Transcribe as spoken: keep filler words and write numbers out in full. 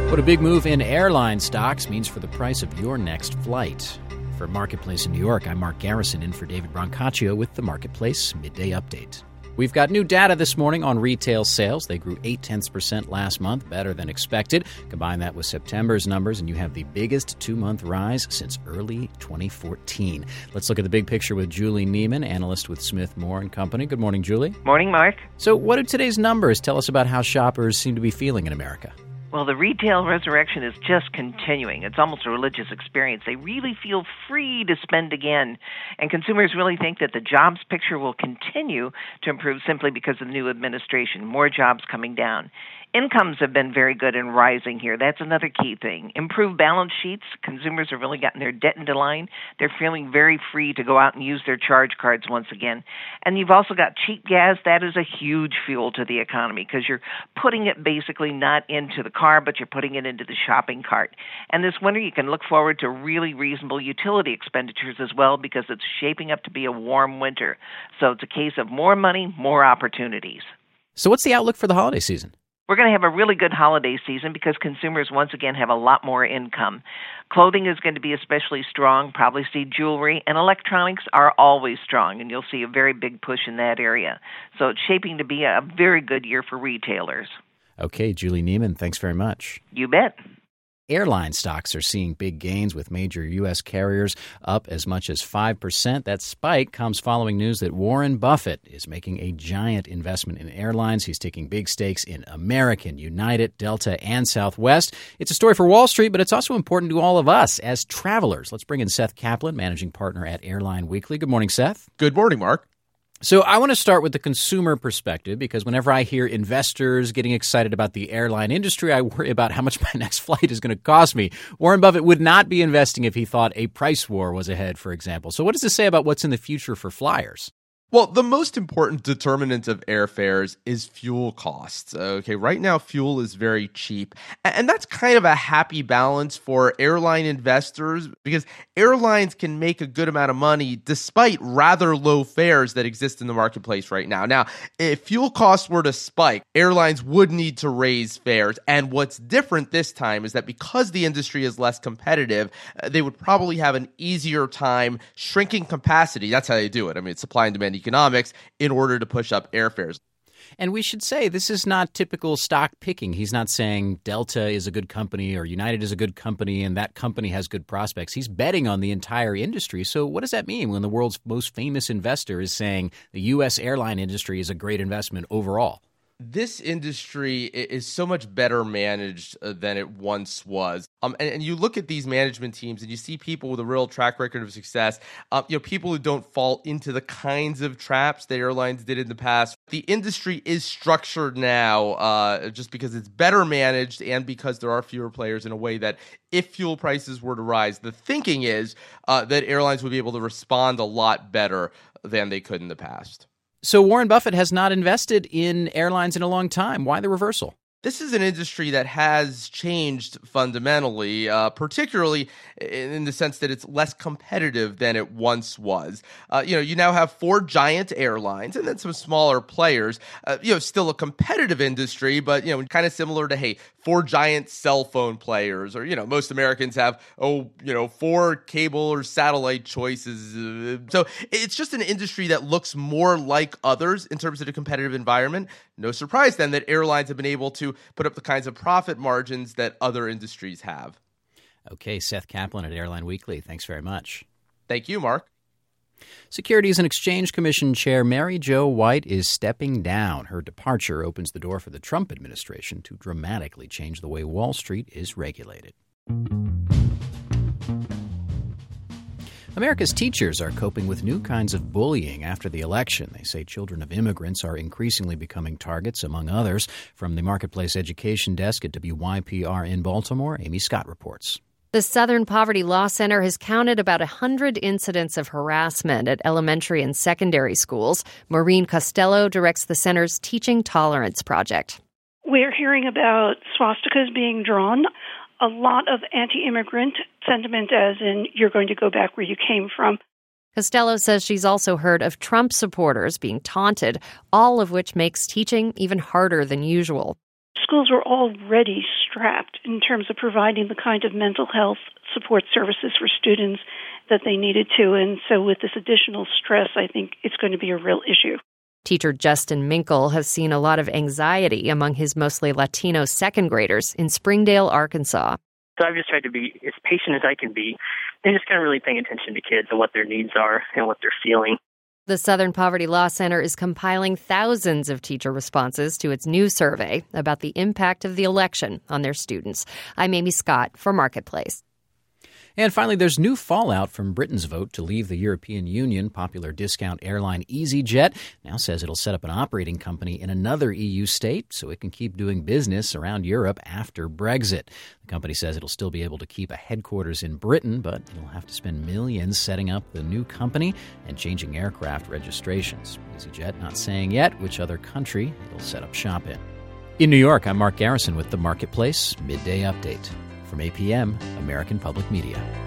What a big move in airline stocks means for the price of your next flight. For Marketplace in New York, I'm Mark Garrison in for David Brancaccio with the Marketplace Midday Update. We've got new data this morning on retail sales. They grew eight tenths percent last month, better than expected. Combine that with September's numbers, and you have the biggest two-month rise since early twenty fourteen. Let's look at the big picture with Julie Neiman, analyst with Smith Moore and Company. Good morning, Julie. Morning, Mark. So what do today's numbers tell us about how shoppers seem to be feeling in America? Well, the retail resurrection is just continuing. It's almost a religious experience. They really feel free to spend again. And consumers really think that the jobs picture will continue to improve simply because of the new administration, more jobs coming down. Incomes have been very good and rising here. That's another key thing. Improved balance sheets. Consumers have really gotten their debt into line. They're feeling very free to go out and use their charge cards once again. And you've also got cheap gas. That is a huge fuel to the economy because you're putting it basically not into the car, but you're putting it into the shopping cart. And this winter, you can look forward to really reasonable utility expenditures as well because it's shaping up to be a warm winter. So it's a case of more money, more opportunities. So what's the outlook for the holiday season? We're going to have a really good holiday season because consumers once again have a lot more income. Clothing is going to be especially strong, probably see jewelry, and electronics are always strong, and you'll see a very big push in that area. So it's shaping to be a very good year for retailers. Okay, Julie Neiman, thanks very much. You bet. Airline stocks are seeing big gains with major U S carriers up as much as five percent. That spike comes following news that Warren Buffett is making a giant investment in airlines. He's taking big stakes in American, United, Delta, and Southwest. It's a story for Wall Street, but it's also important to all of us as travelers. Let's bring in Seth Kaplan, managing partner at Airline Weekly. Good morning, Seth. Good morning, Mark. So I want to start with the consumer perspective because whenever I hear investors getting excited about the airline industry, I worry about how much my next flight is going to cost me. Warren Buffett would not be investing if he thought a price war was ahead, for example. So what does this say about what's in the future for flyers? Well, the most important determinant of airfares is fuel costs. Okay, right now fuel is very cheap, and that's kind of a happy balance for airline investors because airlines can make a good amount of money despite rather low fares that exist in the marketplace right now. Now, if fuel costs were to spike, airlines would need to raise fares, and what's different this time is that because the industry is less competitive, they would probably have an easier time shrinking capacity. That's how they do it. I mean, it's supply and demand economics in order to push up airfares. And we should say this is not typical stock picking. He's not saying Delta is a good company or United is a good company and that company has good prospects. He's betting on the entire industry. So what does that mean when the world's most famous investor is saying the U S airline industry is a great investment overall? This industry is so much better managed than it once was. Um, and, and you look at these management teams and you see people with a real track record of success, um, you know, people who don't fall into the kinds of traps that airlines did in the past. The industry is structured now uh, just because it's better managed and because there are fewer players in a way that if fuel prices were to rise, the thinking is uh, that airlines would be able to respond a lot better than they could in the past. So Warren Buffett has not invested in airlines in a long time. Why the reversal? This is an industry that has changed fundamentally, uh, particularly in the sense that it's less competitive than it once was. Uh, you know, you now have four giant airlines and then some smaller players. Uh, you know, still a competitive industry, but, you know, kind of similar to, hey, four giant cell phone players, or, you know, most Americans have, oh, you know, four cable or satellite choices. Uh, so it's just an industry that looks more like others in terms of the competitive environment. No surprise then that airlines have been able to put up the kinds of profit margins that other industries have. Okay, Seth Kaplan at Airline Weekly. Thanks very much. Thank you, Mark. Securities and Exchange Commission Chair Mary Jo White is stepping down. Her departure opens the door for the Trump administration to dramatically change the way Wall Street is regulated. America's teachers are coping with new kinds of bullying after the election. They say children of immigrants are increasingly becoming targets, among others. From the Marketplace Education Desk at W Y P R in Baltimore, Amy Scott reports. The Southern Poverty Law Center has counted about one hundred incidents of harassment at elementary and secondary schools. Maureen Costello directs the center's Teaching Tolerance Project. We're hearing about swastikas being drawn, a lot of anti-immigrant sentiment, as in you're going to go back where you came from. Costello says she's also heard of Trump supporters being taunted, all of which makes teaching even harder than usual. schools were already strapped in terms of providing the kind of mental health support services for students that they needed to. And so with this additional stress, I think it's going to be a real issue. Teacher Justin Minkle has seen a lot of anxiety among his mostly Latino second graders in Springdale, Arkansas. So I've just tried to be as patient as I can be and just kind of really paying attention to kids and what their needs are and what they're feeling. The Southern Poverty Law Center is compiling thousands of teacher responses to its new survey about the impact of the election on their students. I'm Amy Scott for Marketplace. And finally, there's new fallout from Britain's vote to leave the European Union. Popular discount airline EasyJet now says it'll set up an operating company in another E U state so it can keep doing business around Europe after Brexit. The company says it'll still be able to keep a headquarters in Britain, but it'll have to spend millions setting up the new company and changing aircraft registrations. EasyJet not saying yet which other country it'll set up shop in. In New York, I'm Mark Garrison with The Marketplace Midday Update. From A P M, American Public Media.